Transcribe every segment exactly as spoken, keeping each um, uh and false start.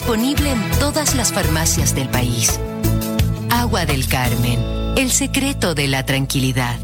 Disponible en todas las farmacias del país. Agua del Carmen, el secreto de la tranquilidad.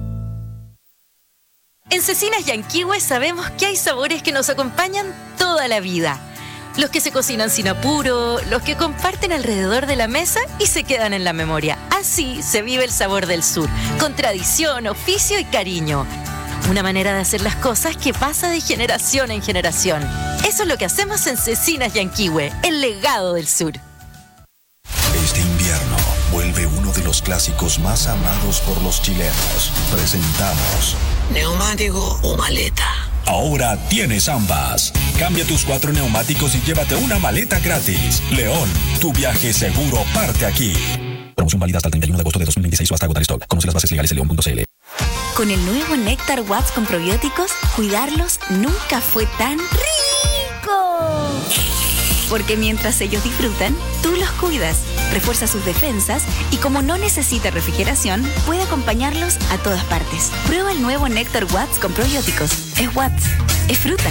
En Cecinas Yanquihue sabemos que hay sabores que nos acompañan toda la vida. Los que se cocinan sin apuro, los que comparten alrededor de la mesa y se quedan en la memoria. Así se vive el sabor del sur, con tradición, oficio y cariño. Una manera de hacer las cosas que pasa de generación en generación. Eso es lo que hacemos en Cecinas Yanquihue, el legado del sur. Este invierno vuelve uno de los clásicos más amados por los chilenos. Presentamos ¿neumático o maleta? Ahora tienes ambas. Cambia tus cuatro neumáticos y llévate una maleta gratis. León, tu viaje seguro parte aquí. Promoción válida hasta el treinta y uno de agosto de dos mil veintiséis o hasta agotar stock. Conoce las bases legales en león punto c l. Con el nuevo Néctar Watts con probióticos, cuidarlos nunca fue tan rico. Porque mientras ellos disfrutan, tú los cuidas, refuerza sus defensas y como no necesita refrigeración, puede acompañarlos a todas partes. Prueba el nuevo Néctar Watts con probióticos. Es Watts, es fruta.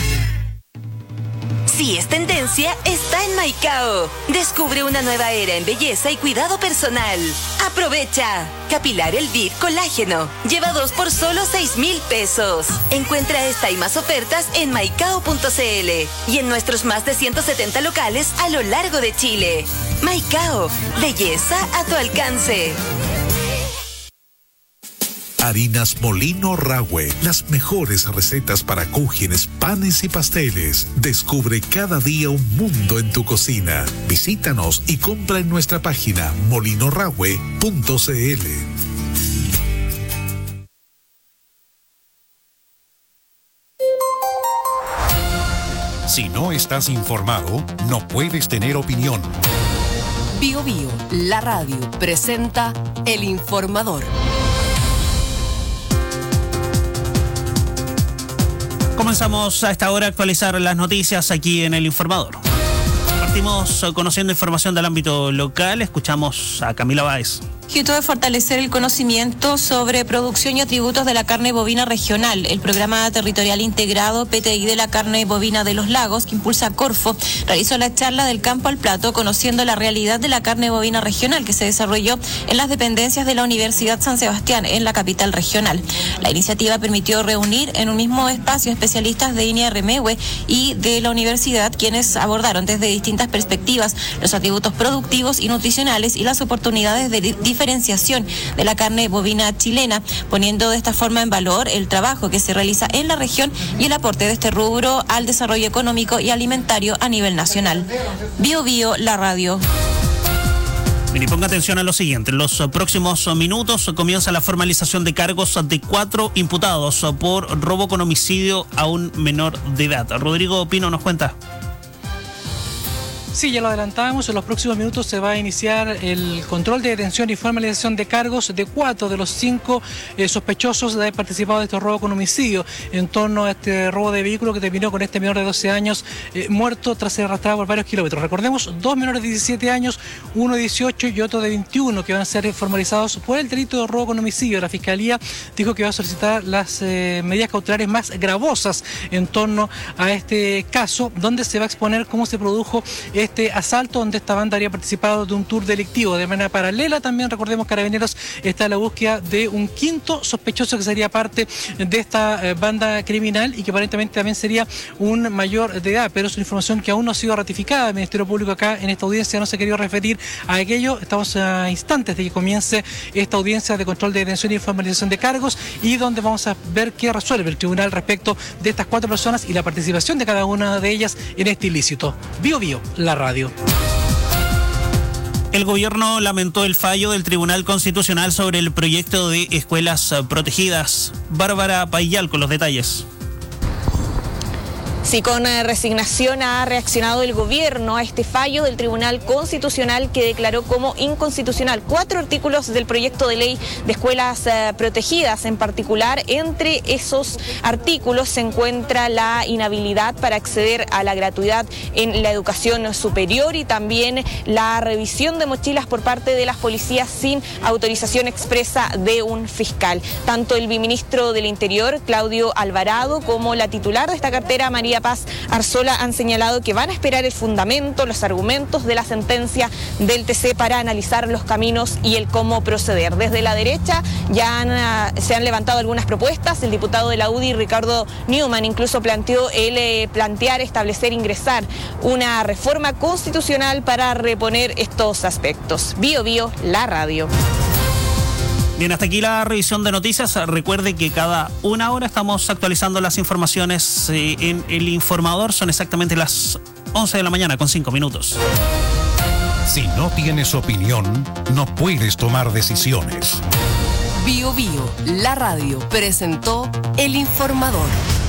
Si es tendencia, está en Maicao. Descubre una nueva era en belleza y cuidado personal. ¡Aprovecha! Capilar Elvir Colágeno. Lleva dos por solo seis mil pesos. Encuentra esta y más ofertas en maicao punto c l y en nuestros más de ciento setenta locales a lo largo de Chile. Maicao, belleza a tu alcance. Harinas Molino Rahue, las mejores recetas para cúgenes, panes y pasteles. Descubre cada día un mundo en tu cocina. Visítanos y compra en nuestra página molino rahue punto c l. Si no estás informado, no puedes tener opinión. Bio Bio, la radio, presenta El Informador. Comenzamos a esta hora a actualizar las noticias aquí en El Informador. Partimos conociendo información del ámbito local. Escuchamos a Camila Báez. Objeto de fortalecer el conocimiento sobre producción y atributos de la carne bovina regional. El Programa Territorial Integrado P T I de la Carne Bovina de los Lagos, que impulsa Corfo, realizó la charla del campo al plato conociendo la realidad de la carne bovina regional que se desarrolló en las dependencias de la Universidad San Sebastián, en la capital regional. La iniciativa permitió reunir en un mismo espacio especialistas de I N I A Remegue y de la universidad, quienes abordaron desde distintas perspectivas los atributos productivos y nutricionales y las oportunidades de diferenciación de la carne bovina chilena, poniendo de esta forma en valor el trabajo que se realiza en la región y el aporte de este rubro al desarrollo económico y alimentario a nivel nacional. Bio Bio, la radio. Mire, ponga atención a lo siguiente. En los próximos minutos comienza la formalización de cargos de cuatro imputados por robo con homicidio a un menor de edad. Rodrigo Pino nos cuenta. Sí, ya lo adelantábamos, en los próximos minutos se va a iniciar el control de detención y formalización de cargos de cuatro de los cinco eh, sospechosos de haber participado de este robo con homicidio en torno a este robo de vehículo que terminó con este menor de doce años eh, muerto tras ser arrastrado por varios kilómetros. Recordemos, dos menores de diecisiete años, uno de dieciocho y otro de veintiuno, que van a ser formalizados por el delito de robo con homicidio. La Fiscalía dijo que va a solicitar las eh, medidas cautelares más gravosas en torno a este caso, donde se va a exponer cómo se produjo este asalto, donde esta banda habría participado de un tour delictivo. De manera paralela, también recordemos, Carabineros está en la búsqueda de un quinto sospechoso que sería parte de esta eh, banda criminal y que aparentemente también sería un mayor de edad, pero es una información que aún no ha sido ratificada. El Ministerio Público acá en esta audiencia no se ha querido referir a aquello. Estamos a instantes de que comience esta audiencia de control de detención y formalización de cargos, y donde vamos a ver qué resuelve el tribunal respecto de estas cuatro personas y la participación de cada una de ellas en este ilícito. Bio Bio, la radio. El gobierno lamentó el fallo del Tribunal Constitucional sobre el proyecto de escuelas protegidas. Bárbara Payal con los detalles. Sí, con resignación ha reaccionado el gobierno a este fallo del Tribunal Constitucional que declaró como inconstitucional cuatro artículos del proyecto de ley de escuelas eh, protegidas. En particular, entre esos artículos se encuentra la inhabilidad para acceder a la gratuidad en la educación superior y también la revisión de mochilas por parte de las policías sin autorización expresa de un fiscal. Tanto el viceministro del Interior, Claudio Alvarado, como la titular de esta cartera, María La Paz, Arzola han señalado que van a esperar el fundamento, los argumentos de la sentencia del T C para analizar los caminos y el cómo proceder. Desde la derecha ya han, se han levantado algunas propuestas. El diputado de la U D I, Ricardo Newman, incluso planteó el eh, plantear, establecer, ingresar una reforma constitucional para reponer estos aspectos. Bio Bio, la radio. Bien, hasta aquí la revisión de noticias. Recuerde que cada una hora estamos actualizando las informaciones eh, en El Informador. Son exactamente las once de la mañana con cinco minutos. Si no tienes opinión, no puedes tomar decisiones. Bio Bio, la radio, presentó El Informador.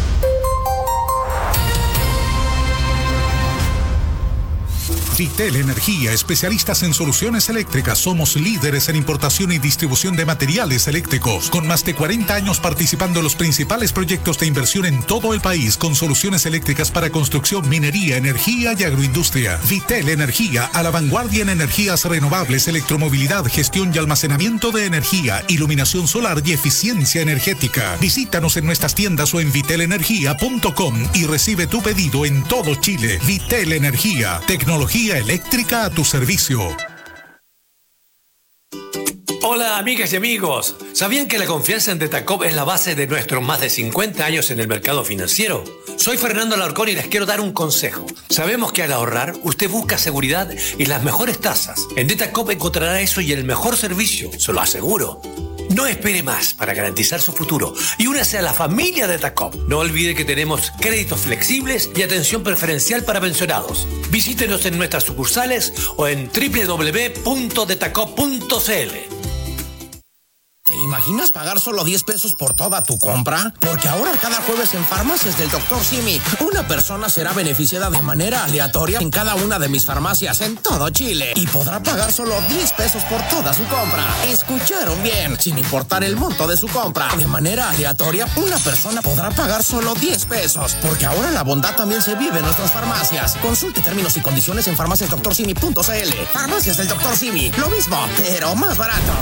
Vitel Energía, especialistas en soluciones eléctricas. Somos líderes en importación y distribución de materiales eléctricos. Con más de cuarenta años participando en los principales proyectos de inversión en todo el país, con soluciones eléctricas para construcción, minería, energía y agroindustria. Vitel Energía, a la vanguardia en energías renovables, electromovilidad, gestión y almacenamiento de energía, iluminación solar y eficiencia energética. Visítanos en nuestras tiendas o en vitel energía punto com y recibe tu pedido en todo Chile. Vitel Energía, tecnología eléctrica a tu servicio. Hola amigas y amigos, ¿sabían que la confianza en Detacop es la base de nuestros más de cincuenta años en el mercado financiero? Soy Fernando Alarcón y les quiero dar un consejo. Sabemos que al ahorrar usted busca seguridad y las mejores tasas. En Detacop encontrará eso y el mejor servicio, se lo aseguro. No espere más para garantizar su futuro y únase a la familia de Detacop. No olvide que tenemos créditos flexibles y atención preferencial para pensionados. Visítenos en nuestras sucursales o en doble u doble u doble u punto detacop punto c l. ¿Te imaginas pagar solo diez pesos por toda tu compra? Porque ahora cada jueves en Farmacias del doctor Simi, una persona será beneficiada de manera aleatoria en cada una de mis farmacias en todo Chile y podrá pagar solo diez pesos por toda su compra. ¿Escucharon bien? Sin importar el monto de su compra, de manera aleatoria, una persona podrá pagar solo diez pesos, porque ahora la bondad también se vive en nuestras farmacias. Consulte términos y condiciones en farmacias doctor simi punto c l. Farmacias del doctor Simi, lo mismo, pero más barato.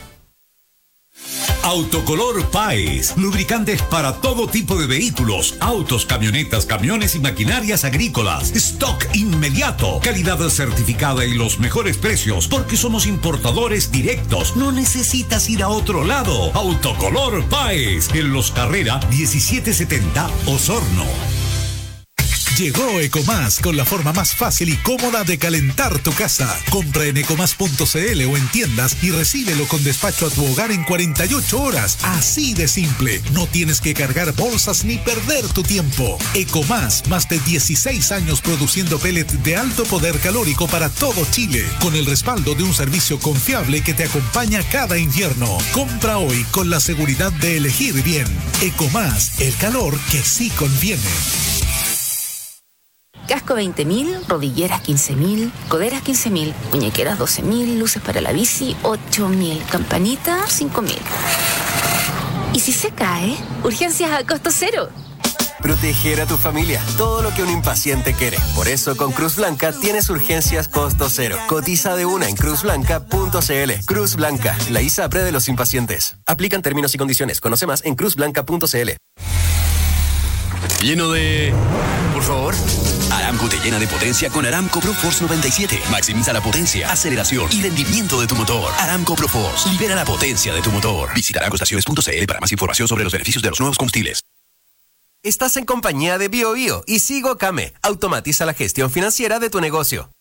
Autocolor Paes, lubricantes para todo tipo de vehículos, autos, camionetas, camiones y maquinarias agrícolas. Stock inmediato, calidad certificada y los mejores precios, porque somos importadores directos. No necesitas ir a otro lado. Autocolor Paes, en Los Carrera diecisiete setenta, Osorno. Llegó Ecomás con la forma más fácil y cómoda de calentar tu casa. Compra en ecomás punto c l o en tiendas y recíbelo con despacho a tu hogar en cuarenta y ocho horas. Así de simple. No tienes que cargar bolsas ni perder tu tiempo. Ecomás, más de dieciséis años produciendo pellets de alto poder calórico para todo Chile, con el respaldo de un servicio confiable que te acompaña cada invierno. Compra hoy con la seguridad de elegir bien. Ecomás, el calor que sí conviene. Casco veinte mil, rodilleras quince mil, coderas quince mil, muñequeras doce mil, luces para la bici ocho mil, campanita cinco mil. ¿Y si se cae? Urgencias a costo cero. Proteger a tu familia, todo lo que un impaciente quiere. Por eso con Cruz Blanca tienes urgencias costo cero. Cotiza de una en cruz blanca punto c l. Cruz Blanca, la ISAPRE de los impacientes. Aplican términos y condiciones. Conoce más en cruz blanca punto c l. Lleno de... Por favor. Aramco te llena de potencia con Aramco ProForce noventa y siete. Maximiza la potencia, aceleración y rendimiento de tu motor. Aramco ProForce. Libera la potencia de tu motor. Visita aramco estaciones punto c l para más información sobre los beneficios de los nuevos combustibles. Estás en compañía de Bio Bio y Sigo Came. Automatiza la gestión financiera de tu negocio.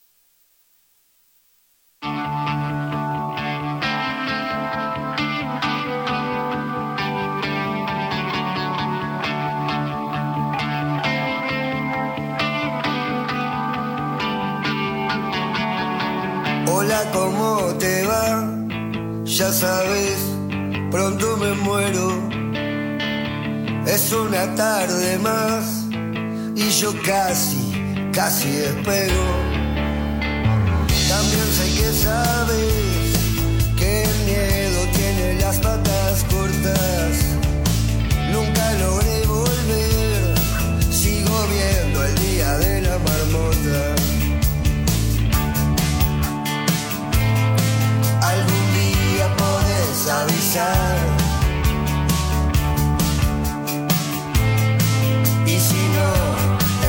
Hola, ¿cómo te va? Ya sabes, pronto me muero. Es una tarde más y yo casi, casi espero. También sé que sabes que el miedo tiene las patas cortas. Nunca logré volver, sigo viendo el día de la marmota. Algún día podés avisar. Y si no,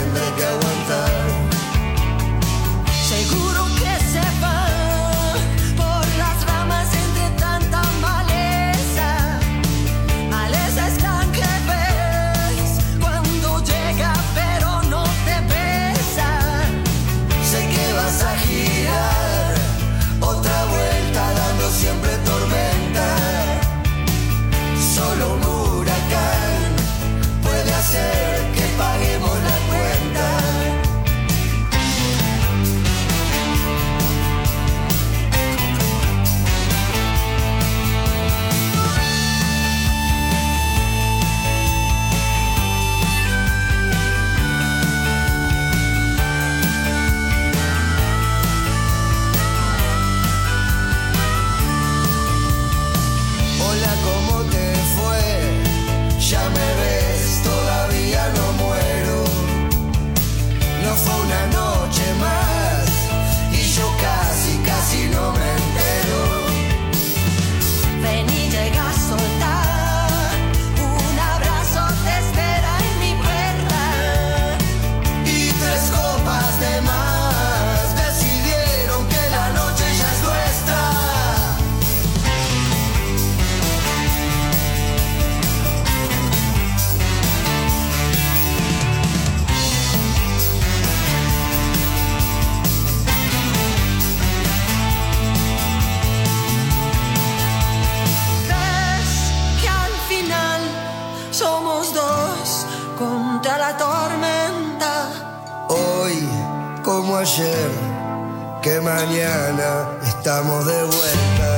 ayer, que mañana estamos de vuelta.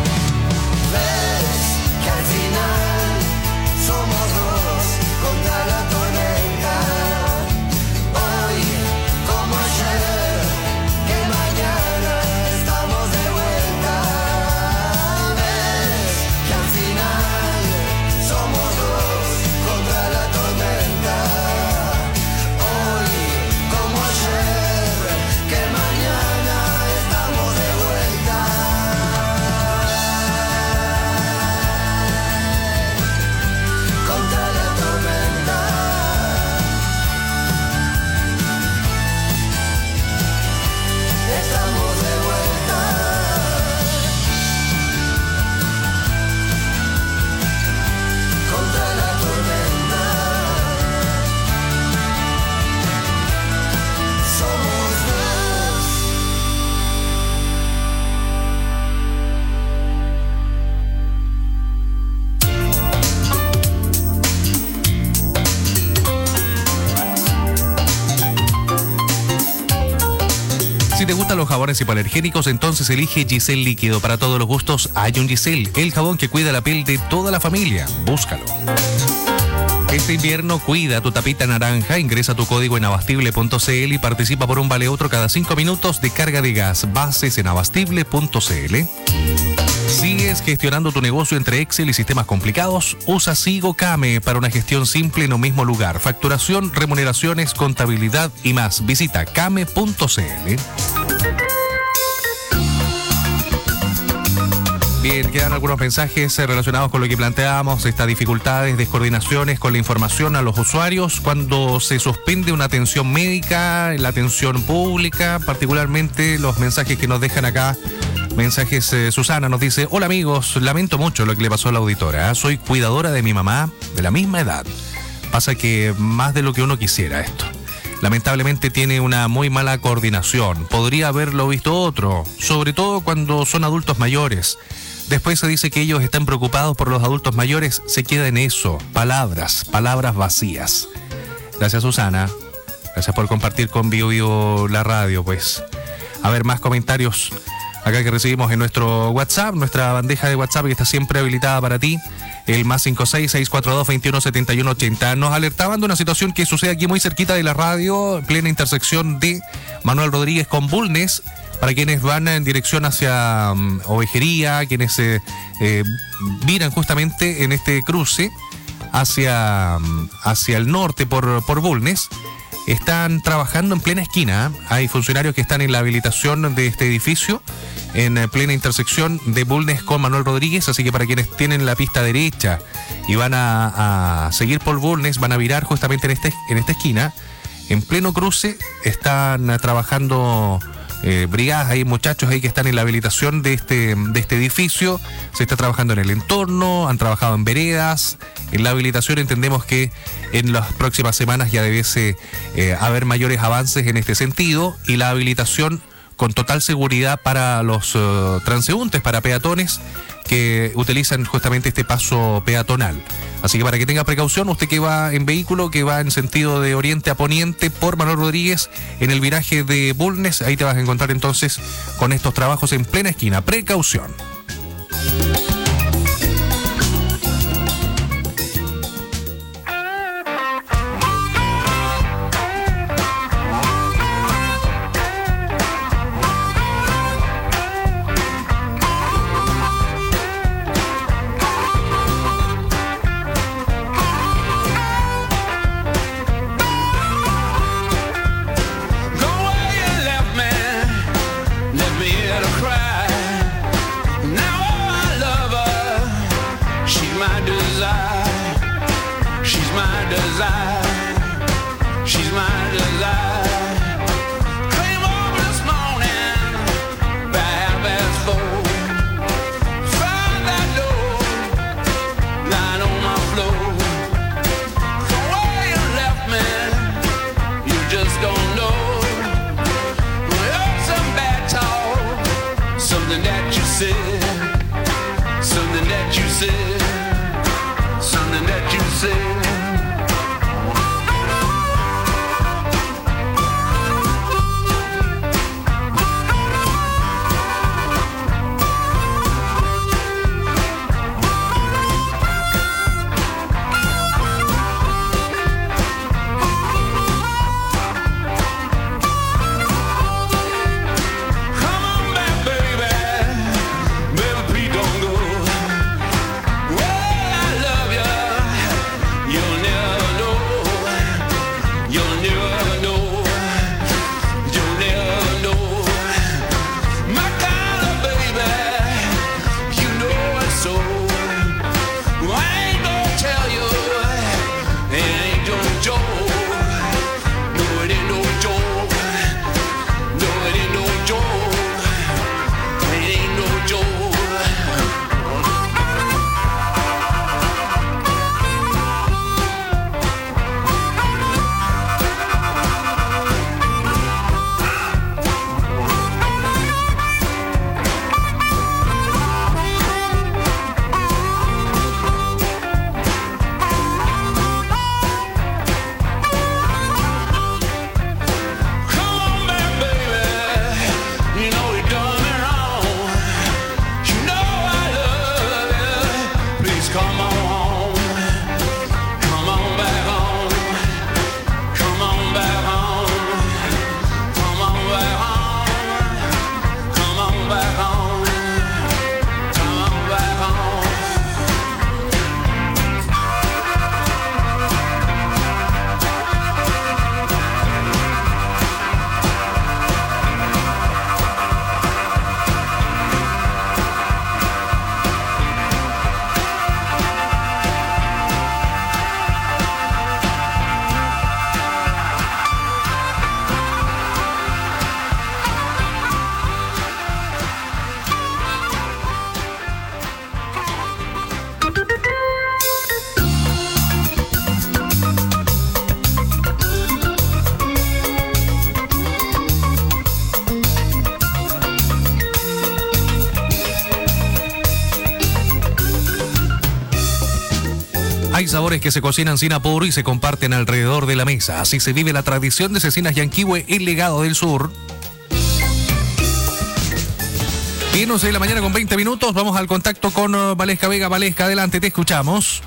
Ves que al final somos dos contra la tormenta. Hoy como ayer, que mañana estamos de vuelta. Ves que al final somos dos contra la tormenta. Hoy como ayer, que mañana estamos de vuelta. Contra la tormenta. Estamos de vuelta. Contra la tormenta. Somos dos. Si te gustan los jabones hipoalergénicos, entonces elige Giselle Líquido. Para todos los gustos hay un Giselle, el jabón que cuida la piel de toda la familia. Búscalo. Este invierno cuida tu tapita naranja, ingresa tu código en abastible punto c l y participa por un vale otro cada cinco minutos de carga de gas. Bases en abastible punto c l. ¿Sigues gestionando tu negocio entre Excel y sistemas complicados? Usa Sigo Came para una gestión simple en un mismo lugar. Facturación, remuneraciones, contabilidad y más. Visita came punto c l. Bien, quedan algunos mensajes relacionados con lo que planteábamos, estas dificultades, descoordinaciones con la información a los usuarios cuando se suspende una atención médica, la atención pública, particularmente los mensajes que nos dejan acá. Mensajes, eh, Susana nos dice: hola amigos, lamento mucho lo que le pasó a la auditora. Soy cuidadora de mi mamá de la misma edad. Pasa que más de lo que uno quisiera esto. Lamentablemente tiene una muy mala coordinación. Podría haberlo visto otro, sobre todo cuando son adultos mayores. Después se dice que ellos están preocupados por los adultos mayores. Se queda en eso, palabras, palabras vacías. Gracias, Susana. Gracias por compartir con Bio Bio la radio, pues. A ver, más comentarios acá que recibimos en nuestro WhatsApp, nuestra bandeja de WhatsApp que está siempre habilitada para ti, el más cinco seis, seis cuatro dos, veintiuno, setenta y uno, ochenta. Nos alertaban de una situación que sucede aquí muy cerquita de la radio, en plena intersección de Manuel Rodríguez con Bulnes, para quienes van en dirección hacia um, Ovejería, quienes eh, eh, miran justamente en este cruce hacia, um, hacia el norte por, por Bulnes. Están trabajando en plena esquina. Hay funcionarios que están en la habilitación de este edificio en plena intersección de Bulnes con Manuel Rodríguez, así que para quienes tienen la pista derecha y van a, a seguir por Bulnes, van a virar justamente en, este, en esta esquina. En pleno cruce están trabajando eh, brigadas, hay muchachos ahí que están en la habilitación de este, de este edificio. Se está trabajando en el entorno, han trabajado en veredas. En la habilitación entendemos que en las próximas semanas ya debiese eh, haber mayores avances en este sentido, y la habilitación con total seguridad para los uh, transeúntes, para peatones que utilizan justamente este paso peatonal. Así que para que tenga precaución, usted que va en vehículo, que va en sentido de oriente a poniente por Manuel Rodríguez, en el viraje de Bulnes, ahí te vas a encontrar entonces con estos trabajos en plena esquina. Precaución. Hay sabores que se cocinan sin apuro y se comparten alrededor de la mesa. Así se vive la tradición de Cecinas Yanquihue, el legado del sur. Y once de la mañana con veinte minutos, vamos al contacto con uh, Valesca Vega. Valesca, adelante, te escuchamos.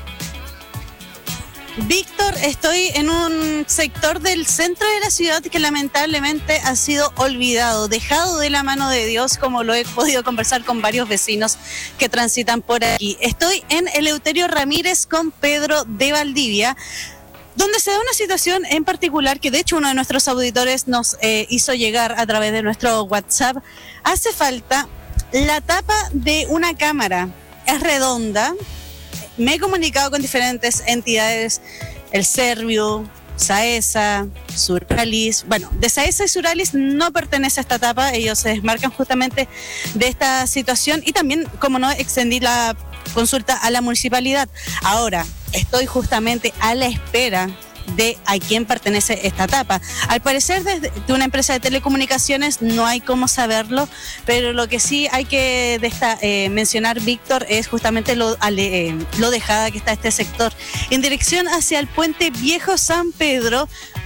Víctor, estoy en un sector del centro de la ciudad que lamentablemente ha sido olvidado, dejado de la mano de Dios, como lo he podido conversar con varios vecinos que transitan por aquí. Estoy en Eleuterio Ramírez con Pedro de Valdivia, donde se da una situación en particular que de hecho uno de nuestros auditores nos eh, hizo llegar a través de nuestro WhatsApp. Hace falta la tapa de una cámara, es redonda. Me he comunicado con diferentes entidades, el Servio, Saesa, Suralis. Bueno, de Saesa y Suralis no pertenece a esta tapa, ellos se desmarcan justamente de esta situación y también, como no, extendí la consulta a la municipalidad. Ahora, estoy justamente a la espera de a quién pertenece esta tapa. Al parecer desde de una empresa de telecomunicaciones no hay cómo saberlo, pero lo que sí hay que desta, eh, mencionar, Víctor, es justamente lo, eh, lo dejada que está este sector. En dirección hacia el puente Viejo San Pedro,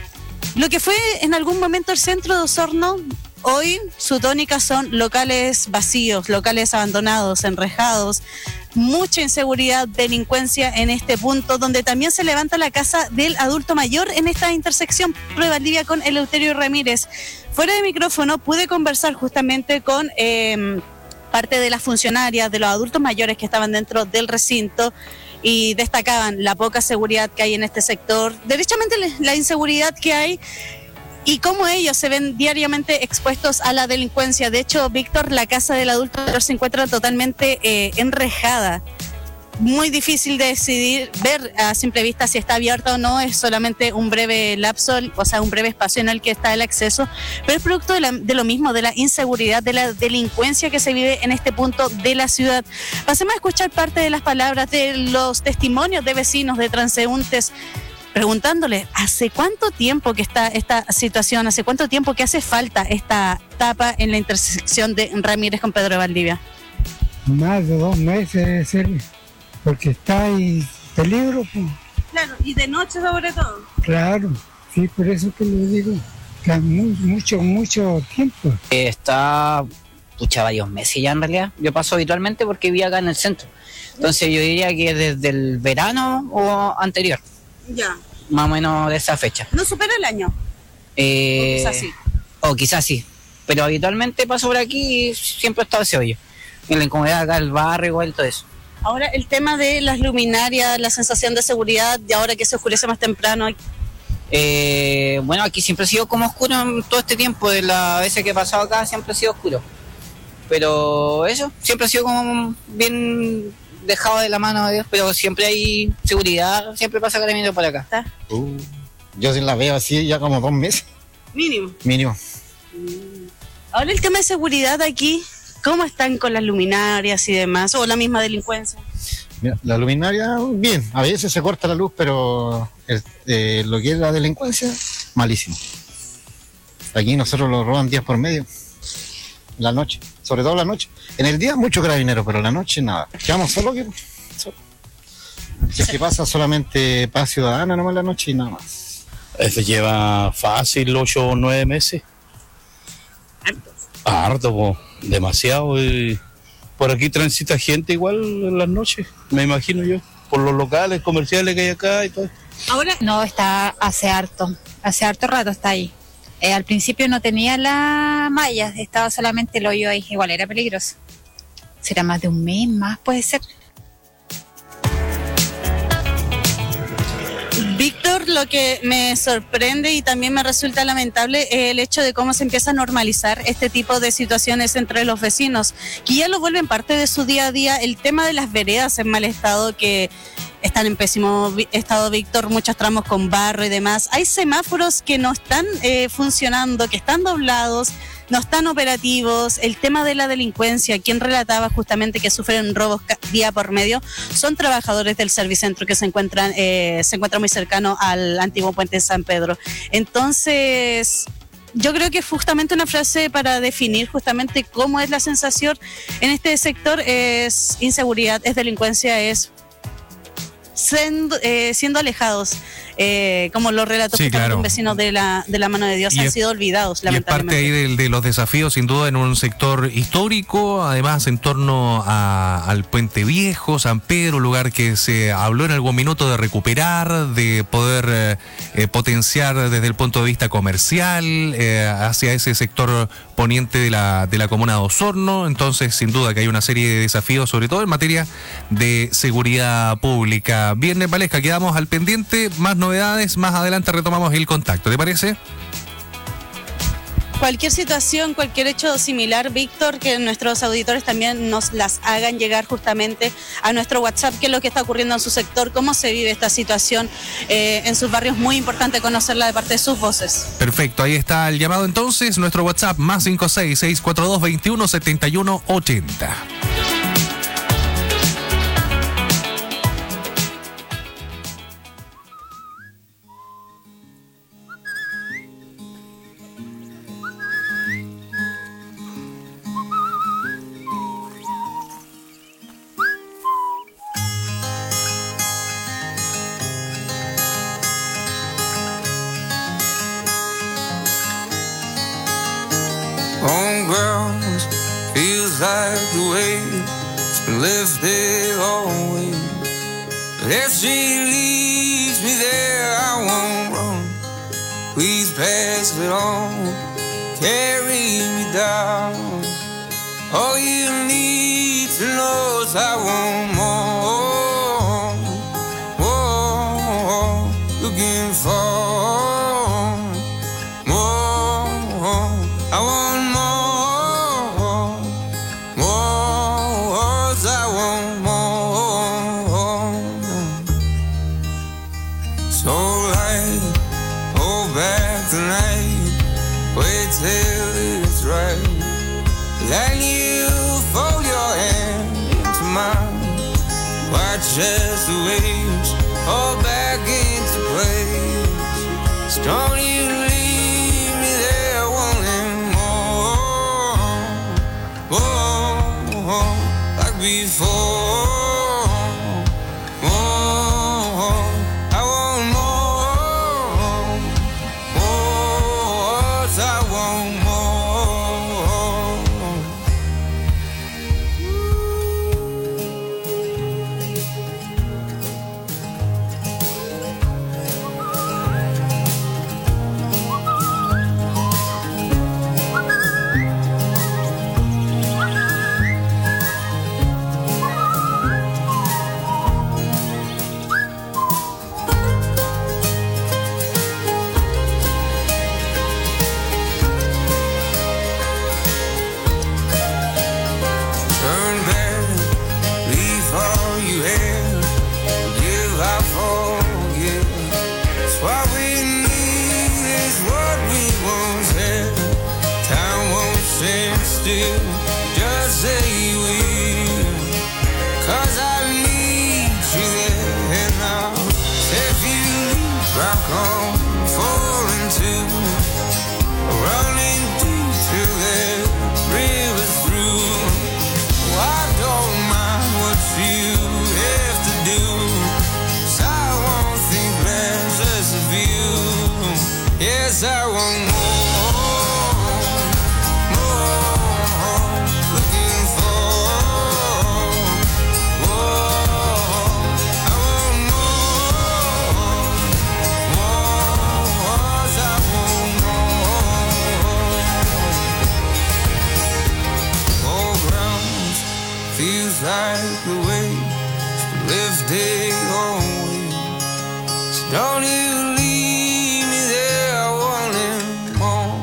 lo que fue en algún momento el centro de Osorno, hoy su tónica son locales vacíos, locales abandonados, enrejados, mucha inseguridad, delincuencia en este punto, donde también se levanta la casa del adulto mayor en esta intersección de Valdivia con Eleuterio Ramírez. Fuera de micrófono pude conversar justamente con eh, parte de las funcionarias, de los adultos mayores que estaban dentro del recinto y destacaban la poca seguridad que hay en este sector, derechamente la inseguridad que hay y cómo ellos se ven diariamente expuestos a la delincuencia. De hecho, Víctor, la casa del adulto mayor se encuentra totalmente eh, enrejada. Muy difícil de decidir, ver a simple vista si está abierta o no, es solamente un breve lapso, o sea, un breve espacio en el que está el acceso, pero es producto de, la, de lo mismo, de la inseguridad, de la delincuencia que se vive en este punto de la ciudad. Pasemos a escuchar parte de las palabras de los testimonios de vecinos, de transeúntes, preguntándole, ¿hace cuánto tiempo que está esta situación? ¿Hace cuánto tiempo que hace falta esta tapa en la intersección de Ramírez con Pedro de Valdivia? Más de dos meses debe ser, porque está ahí peligro. Pues. Claro, y de noche sobre todo. Claro, sí, por eso que lo digo, está muy, mucho, mucho tiempo. Está, pucha, varios meses ya en realidad. Yo paso habitualmente porque vivía acá en el centro. Entonces yo diría que desde el verano o anterior. Ya. Más o menos de esa fecha. ¿No supera el año? Eh, o quizás sí. O quizás sí. Pero habitualmente paso por aquí y siempre ha estado ese hoyo. En la incomodidad acá, el barrio, igual, todo eso. Ahora, el tema de las luminarias, la sensación de seguridad, y ahora que se oscurece más temprano. Eh, bueno, aquí siempre ha sido como oscuro en todo este tiempo. De las veces que he pasado acá, siempre ha sido oscuro. Pero eso, siempre ha sido como bien dejado de la mano de Dios, pero siempre hay seguridad, siempre pasa Carabineros por acá. Uh, yo sí la veo así ya como dos meses. Mínimo. Mínimo. Ahora el tema de seguridad aquí, ¿cómo están con las luminarias y demás? ¿O la misma delincuencia? Mira, la luminaria, bien, a veces se corta la luz, pero el, eh, lo que es la delincuencia, malísimo. Aquí nosotros lo roban días por medio, la noche, sobre todo la noche. En el día mucho carabinero, pero la noche nada. Quedamos solo que... Solo. Si es que pasa solamente paz ciudadana nomás la noche y nada más. Eso lleva fácil ocho o nueve meses. Harto. Harto, po, demasiado. Y por aquí transita gente igual en las noches, me imagino yo. Por los locales comerciales que hay acá y todo. Ahora no, está hace harto, hace harto rato está ahí. Eh, al principio no tenía la malla, estaba solamente el hoyo ahí, igual era peligroso. Será más de un mes más, puede ser. Víctor, lo que me sorprende y también me resulta lamentable es el hecho de cómo se empieza a normalizar este tipo de situaciones entre los vecinos, que ya lo vuelven parte de su día a día. El tema de las veredas en mal estado, que están en pésimo estado, Víctor, muchos tramos con barro y demás. Hay semáforos que no están eh, funcionando, que están doblados, no están operativos. El tema de la delincuencia, quien relataba justamente que sufren robos día por medio, son trabajadores del Servicentro que se encuentran, eh, se encuentran muy cercano al antiguo puente de San Pedro. Entonces, yo creo que justamente una frase para definir justamente cómo es la sensación en este sector es inseguridad, es delincuencia, es siendo, eh, siendo alejados, eh, como lo relató Sí, claro. un vecino de la, de la mano de Dios, Y han es- sido olvidados, Y es parte lamentablemente. ahí de, de los desafíos, sin duda, en un sector histórico, además en torno a- al Puente Viejo, San Pedro, lugar que se habló en algún minuto de recuperar, de poder eh, eh, potenciar desde el punto de vista comercial eh, hacia ese sector poniente de la, de la comuna de Osorno. Entonces, sin duda que hay una serie de desafíos, sobre todo en materia de seguridad pública. Viernes Valesca, quedamos al pendiente, más novedades, más adelante retomamos el contacto, ¿te parece? Cualquier situación, cualquier hecho similar, Víctor, que nuestros auditores también nos las hagan llegar justamente a nuestro WhatsApp, qué es lo que está ocurriendo en su sector, cómo se vive esta situación eh, en sus barrios. Muy importante conocerla de parte de sus voces. Perfecto, ahí está el llamado entonces, nuestro WhatsApp más cinco seis, seis cuatro dos, veintiuno, setenta y uno, ochenta. On ground feels like the weight's been lifted always. But if she leaves me there, I won't run. Please pass it on, carry me down. All you need to know is I want more, more, looking for more. I want more, more, I want more. So light, hold back the night, wait till it's right. Then you fold your hand into mine, watch as the waves fall back into place. So don't you leave me there wanting more, more, like before. More, I want more, more, I want more. Turn back, leave all you had, forgive, I forget. It's what we need, is what we once had. Time won't stand still, just say you will. Cause I need you there now. If you rock on, fall into, running deep till that river's through. I don't mind what you have to do, 'cause I won't think less of you. Yes, I want more, more, looking for more. I want more, more, I want more. More ground feels like the waves lifted always. So don't you leave me there wanting more.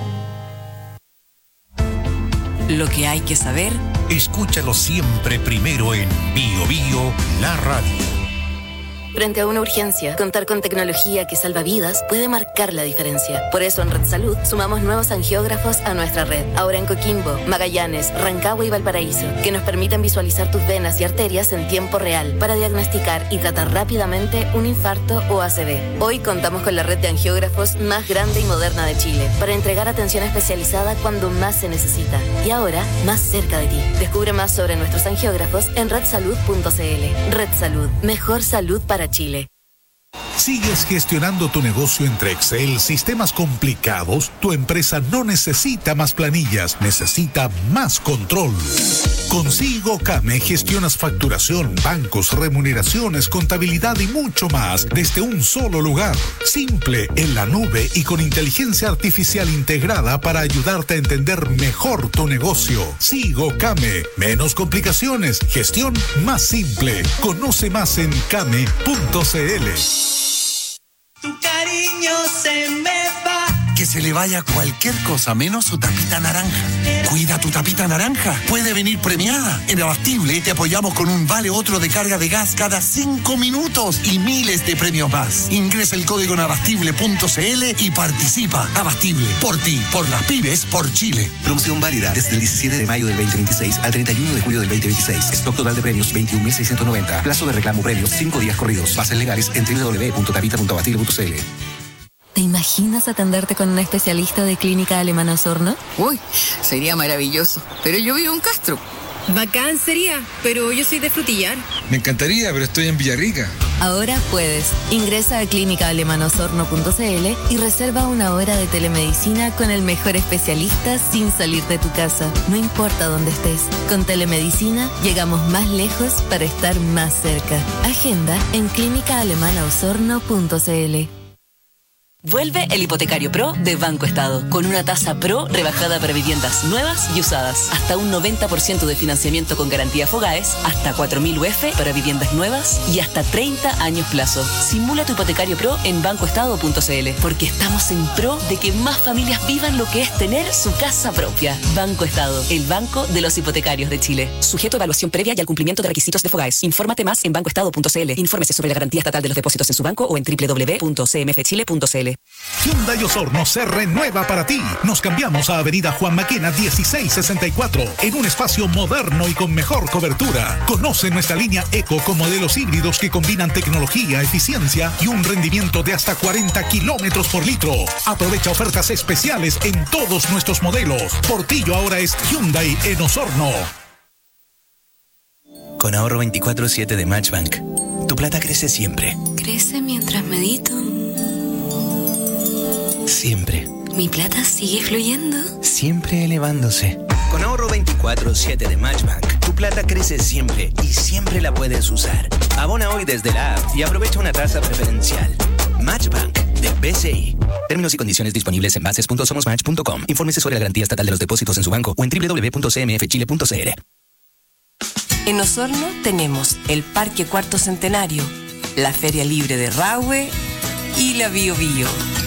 Lo que hay que saber. Escúchalo siempre primero en Bio Bio, la radio. Frente a una urgencia, contar con tecnología que salva vidas puede marcar la diferencia. Por eso en Red Salud sumamos nuevos angiógrafos a nuestra red. Ahora en Coquimbo, Magallanes, Rancagua y Valparaíso, que nos permiten visualizar tus venas y arterias en tiempo real para diagnosticar y tratar rápidamente un infarto o A C V. Hoy contamos con la red de angiógrafos más grande y moderna de Chile para entregar atención especializada cuando más se necesita. Y ahora, más cerca de ti. Descubre más sobre nuestros angiógrafos en red salud punto c l. Red Salud, mejor salud para para Chile. ¿Sigues gestionando tu negocio entre Excel, sistemas complicados? Tu empresa no necesita más planillas, necesita más control. Con SigoCame gestionas facturación, bancos, remuneraciones, contabilidad y mucho más desde un solo lugar. Simple, en la nube y con inteligencia artificial integrada para ayudarte a entender mejor tu negocio. SigoCame. Menos complicaciones, gestión más simple. Conoce más en came punto cl. Tu cariño se me va. Que se le vaya cualquier cosa menos su tapita naranja. Cuida tu tapita naranja. Puede venir premiada. En Abastible te apoyamos con un vale otro de carga de gas cada cinco minutos y miles de premios más. Ingresa el código en abastible punto cl y participa. Abastible, por ti, por las pymes, por Chile. Promoción válida desde el diecisiete de mayo del veinte veintiséis al treinta y uno de julio del veinte veintiséis. Stock total de premios veintiún mil seiscientos noventa. Plazo de reclamo premios cinco días corridos. Bases legales en doble u doble u doble u punto tapita punto abastible punto cl. ¿Te imaginas atenderte con un especialista de Clínica Alemana Osorno? Uy, sería maravilloso. Pero yo vivo en Castro. Bacán sería, pero yo soy de Frutillar. Me encantaría, pero estoy en Villarrica. Ahora puedes. Ingresa a clínica alemana osorno punto cl y reserva una hora de telemedicina con el mejor especialista sin salir de tu casa. No importa dónde estés. Con telemedicina llegamos más lejos para estar más cerca. Agenda en clínica alemana osorno punto cl. Vuelve el Hipotecario Pro de Banco Estado, con una tasa Pro rebajada para viviendas nuevas y usadas. Hasta un noventa por ciento de financiamiento con garantía Fogaes, hasta cuatro mil U F para viviendas nuevas y hasta treinta años plazo. Simula tu Hipotecario Pro en banco estado punto cl, porque estamos en pro de que más familias vivan lo que es tener su casa propia. Banco Estado, el banco de los hipotecarios de Chile. Sujeto a evaluación previa y al cumplimiento de requisitos de Fogaes. Infórmate más en banco estado punto cl. Infórmese sobre la garantía estatal de los depósitos en su banco o en doble u doble u doble u punto c m f chile punto c l. Hyundai Osorno se renueva para ti. Nos cambiamos a Avenida Juan Maquena dieciséis sesenta y cuatro en un espacio moderno y con mejor cobertura. Conoce nuestra línea Eco con modelos híbridos que combinan tecnología, eficiencia y un rendimiento de hasta cuarenta kilómetros por litro. Aprovecha ofertas especiales en todos nuestros modelos. Portillo ahora es Hyundai en Osorno. Con ahorro veinticuatro siete de Matchbank, tu plata crece siempre. Crece mientras medito. Siempre. Mi plata sigue fluyendo. Siempre elevándose. Con ahorro veinticuatro siete de Matchbank, tu plata crece siempre y siempre la puedes usar. Abona hoy desde la app y aprovecha una tasa preferencial. Matchbank de B C I. Términos y condiciones disponibles en bases punto somos match punto com. Infórmese sobre la garantía estatal de los depósitos en su banco o en doble u doble u doble u punto c m f chile punto c l. En Osorno tenemos el Parque Cuarto Centenario, la Feria Libre de Rahue y la Bio Bio.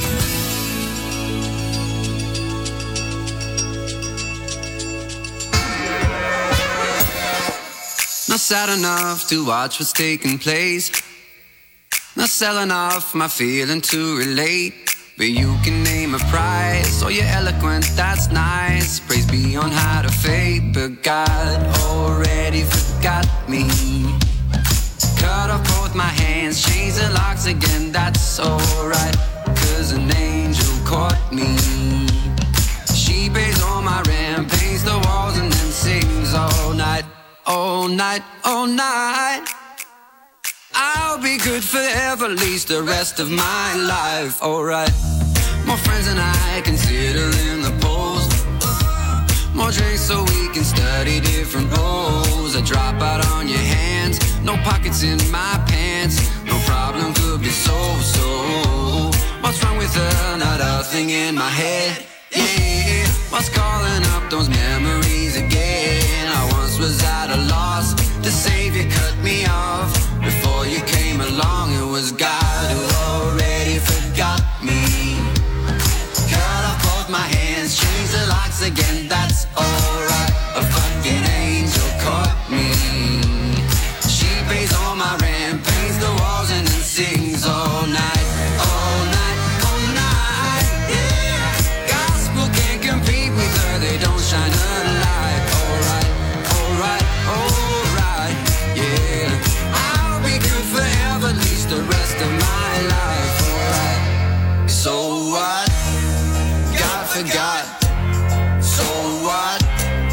Not sad enough to watch what's taking place. Not selling off my feeling to relate. But you can name a price. Oh, you're eloquent, that's nice. Praise be on high to fate. But God already forgot me. Cut off both my hands, change the locks again, that's alright. Cause an angel caught me. She pays all my rent, paints the walls and then sings all night. All night, all night. I'll be good forever, at least the rest of my life. Alright. More friends than I consider in the polls. More drinks so we can study different roles. A drop out on your hands, no pockets in my pants. No problem could be solved, so what's wrong with another thing in my head? Yeah, what's calling up those memories again? I once was at a loss, the savior cut me off. Before you came along, it was God who already forgot me. Cut off both my hands, change the locks again, that's alright. A fucking angel caught me. She pays all my rent, paints the walls and then sings all night. All night, all night, yeah. Gospel can't compete with her, they don't shine a light. Alright, alright, alright, yeah. I'll be good forever, at least the rest of my life. Alright, so what? God forgot. So what?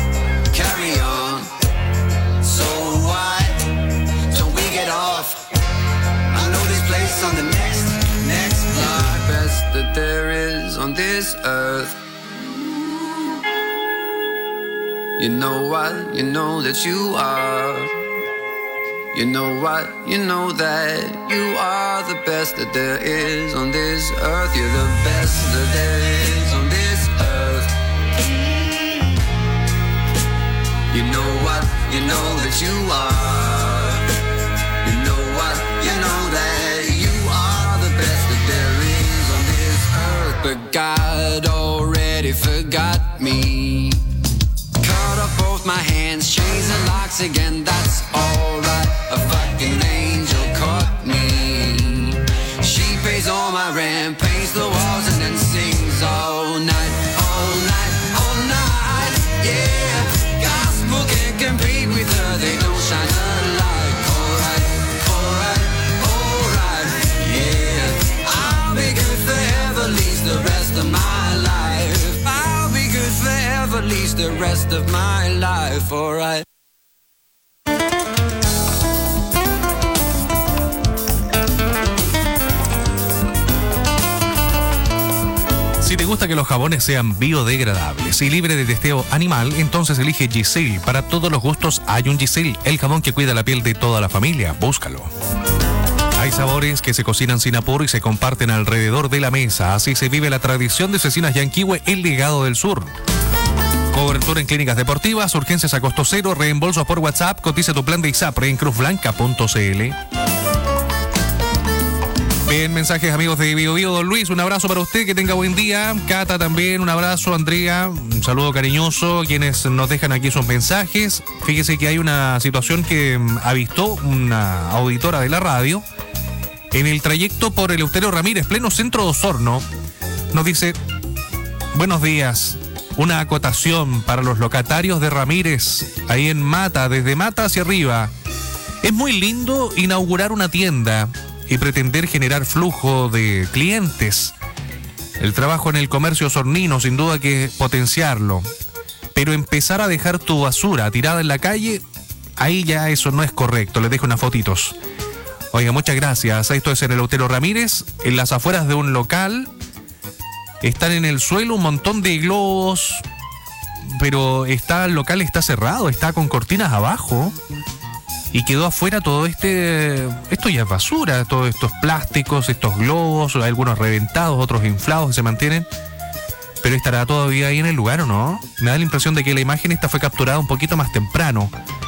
this earth. You know what? You know that you are. You know what? You know that you are the best that there is on this earth. You're the best that there is on this earth. You know what? You know that you are. You know what? You know that you are the best that there is on this earth. But God already forgot me. Cut off both my hands, change the locks again, that's alright. A fucking angel caught me. She pays all my rent, paints the walls and then sings all night, all night, all night. Yeah, gospel can't compete with her, they don't shine a light. Alright, alright, alright. Yeah, I'll be good forever, at least the rest of my life. I'll be good forever, at least the rest of my life. Alright. Si te gusta que los jabones sean biodegradables y libre de testeo animal, entonces elige Giselle. Para todos los gustos hay un Giselle, el jabón que cuida la piel de toda la familia. Búscalo. Hay sabores que se cocinan sin apuro y se comparten alrededor de la mesa. Así se vive la tradición de Cecinas Yanquihue, el legado del sur. Cobertura en clínicas deportivas, urgencias a costo cero, reembolsos por WhatsApp. Cotiza tu plan de ISAPRE en cruz blanca punto c l. Bien, mensajes amigos de Bio Bio. Don Luis, un abrazo para usted, que tenga buen día. Cata también, un abrazo. Andrea, un saludo cariñoso. Quienes nos dejan aquí sus mensajes. Fíjese que hay una situación que avistó una auditora de la radio en el trayecto por Eleuterio Ramírez, pleno centro de Osorno. Nos dice: buenos días, una acotación para los locatarios de Ramírez, ahí en Mata, desde Mata hacia arriba. Es muy lindo inaugurar una tienda y pretender generar flujo de clientes. El trabajo en el comercio osornino sin duda que potenciarlo, pero empezar a dejar tu basura tirada en la calle, ahí ya eso no es correcto. Les dejo unas fotitos. Oiga, muchas gracias. Esto es en Eleuterio Ramírez, en las afueras de un local. Están en el suelo un montón de globos, pero está, el local está cerrado, está con cortinas abajo. Y quedó afuera todo este... Esto ya es basura, todos estos plásticos, estos globos, algunos reventados, otros inflados que se mantienen. Pero estará todavía ahí en el lugar, ¿o no? Me da la impresión de que la imagen esta fue capturada un poquito más temprano.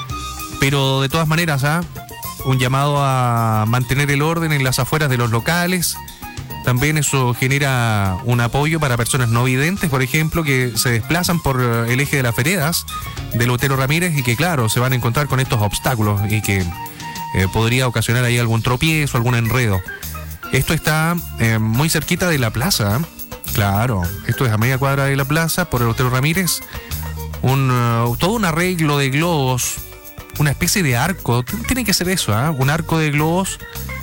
Pero de todas maneras, ¿ah? Un llamado a mantener el orden en las afueras de los locales. También eso genera un apoyo para personas no videntes, por ejemplo, que se desplazan por el eje de las veredas de Eleuterio Ramírez y que, claro, se van a encontrar con estos obstáculos y que eh, podría ocasionar ahí algún tropiezo, algún enredo. Esto está eh, muy cerquita de la plaza. Claro, esto es a media cuadra de la plaza, por Eleuterio Ramírez. Un, uh, todo un arreglo de globos, una especie de arco. Tiene que ser eso, ¿eh? Un arco de globos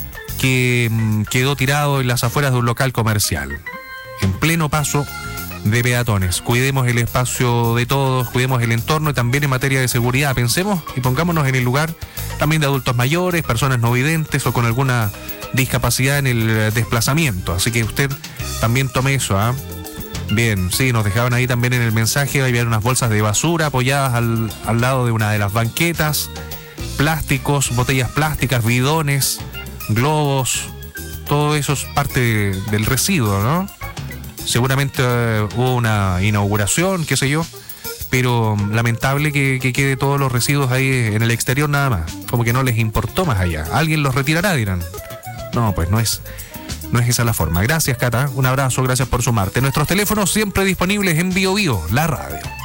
que um, quedó tirado en las afueras de un local comercial, en pleno paso de peatones. Cuidemos el espacio de todos, cuidemos el entorno y también en materia de seguridad. Pensemos y pongámonos en el lugar también de adultos mayores, personas no videntes o con alguna discapacidad en el desplazamiento. Así que usted también tome eso, ¿ah? ¿eh? Bien, sí, nos dejaban ahí también en el mensaje, había unas bolsas de basura apoyadas al, al lado de una de las banquetas, plásticos, botellas plásticas, bidones, globos, todo eso es parte de, del residuo, ¿no? Seguramente uh, hubo una inauguración, qué sé yo, pero um, lamentable que, que quede todos los residuos ahí en el exterior nada más, como que no les importó más allá. Alguien los retirará, dirán. No, pues no es, no es esa la forma. Gracias, Cata, un abrazo, gracias por sumarte. Nuestros teléfonos siempre disponibles en Bio Bio, la radio.